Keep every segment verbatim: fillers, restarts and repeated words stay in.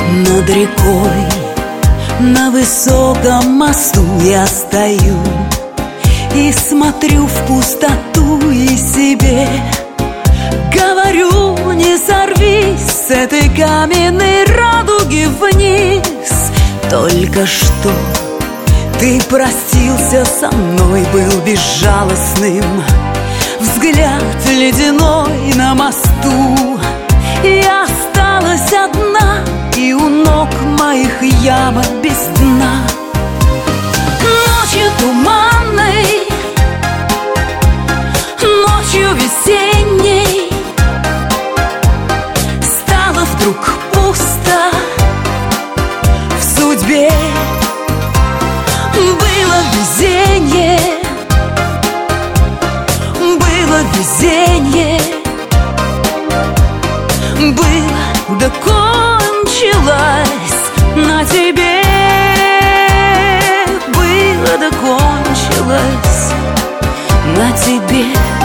Над рекой на высоком мосту я стою и смотрю в пустоту и себе говорю: не сорвись с этой каменной радуги вниз. Только что ты простился со мной, был безжалостным, взгляд ледяной на мосту. Я осталась одна, и у ног моих яма без дна. Ночью туманной, ночью весенней стало вдруг пусто в судьбе. Было везенье, было везенье, было, да кончилось на тебе. Было, да кончилось на тебе.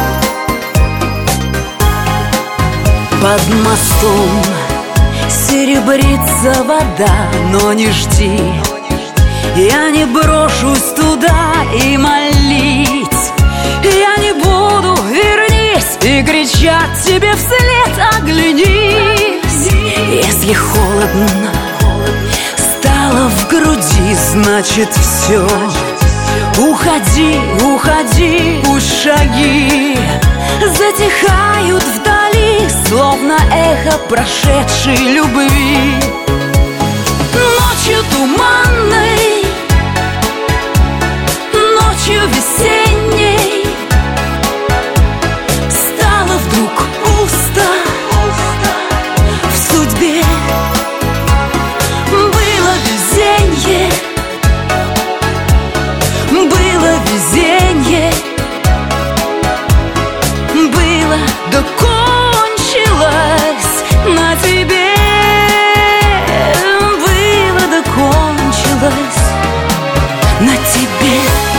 Под мостом серебрится вода, но не жди, я не брошусь туда и молить. Я не буду, вернись, и кричать тебе вслед: оглянись. Если холодно стало в груди, значит все. Уходи, уходи, пусть шаги затихают вдали, словно эхо прошедшей любви. Ночью туманной, ночью весенней стало вдруг пусто в судьбе. Было везенье, было везенье, было, да кончилось на тебе. Было, да кончилось на тебе.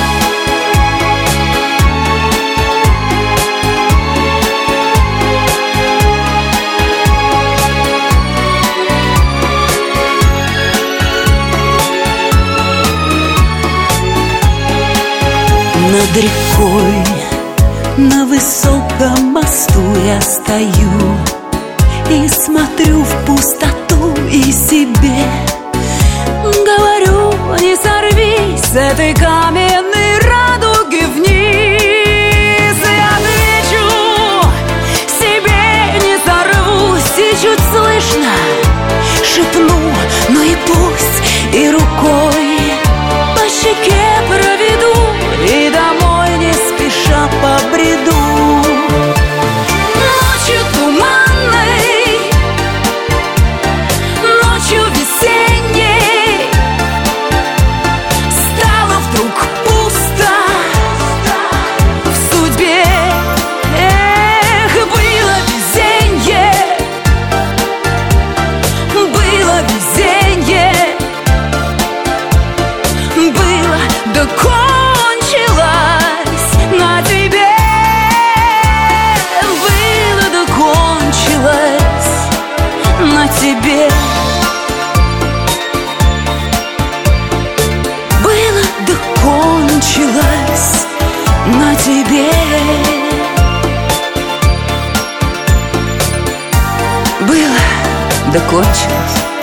Над рекой на высоком мосту я стою и смотрю в пустоту и себе говорю: не сорвись с этой каменной радуги вниз. Я отвечу себе: не сорвусь, и чуть слышно шепну: ну и пусть, и рукой по щеке проведу, и домой не спеша побреду. Ночью туманной, ночью весенней стало вдруг пусто в судьбе. Эх, было везенье, было везенье, было, да кончилось на тебе. Было, да кончилось на тебе. Было, да кончилось на тебе. Было, да кончилось.